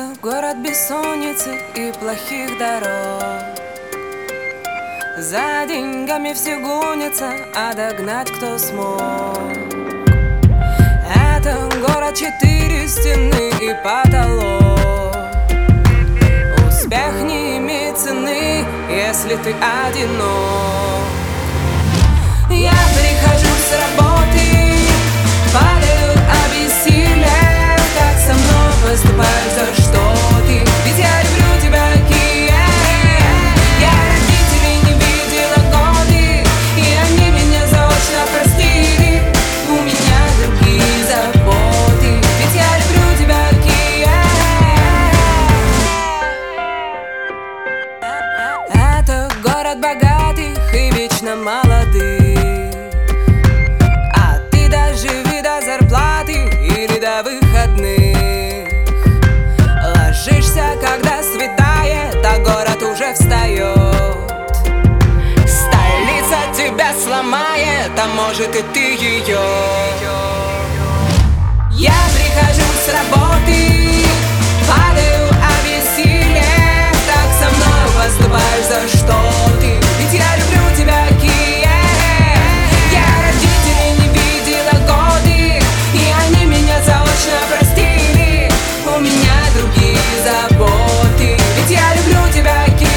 Это город бессонницы и плохих дорог. За деньгами все гонятся, а догнать кто смог. Это город 4 стены и потолок. Успех не имеет цены, если ты одинок. Я прихожу с работы, падаю от бессилия. Как со мной поступаешь, за что ты? Ведь я люблю тебя, Киев. Я родителей не видела годы, и они меня заочно простили. У меня другие заботы, ведь я люблю тебя, Киев. Это город богатых и вечно молодых. Зарплаты или до выходных. Ложишься, когда светает, а город уже встает. Столица тебя сломает, а может и ты ее. Я прихожу с работы, падаю от бессилия. Так со мной поступаешь, за что ты? Ведь я люблю тебя, Киев. Я родителей не видела годы, и они меня заочно простили. У меня другие заботы, ведь я люблю тебя, Киев.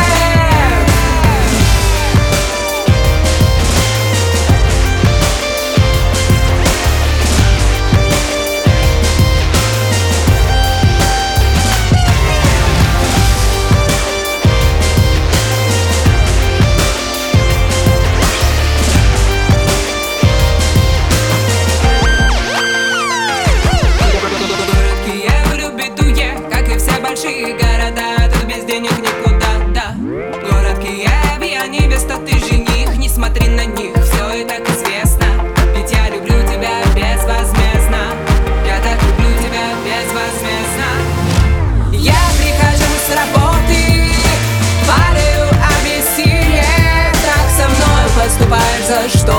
Большие города, тут без денег никуда, да. Город Киев, я невеста, ты жених. Не смотри на них, все и так известно. Ведь я люблю тебя безвозмездно. Я так люблю тебя безвозмездно. Я прихожу с работы, падаю от бессилия. Так со мной поступаешь, за что?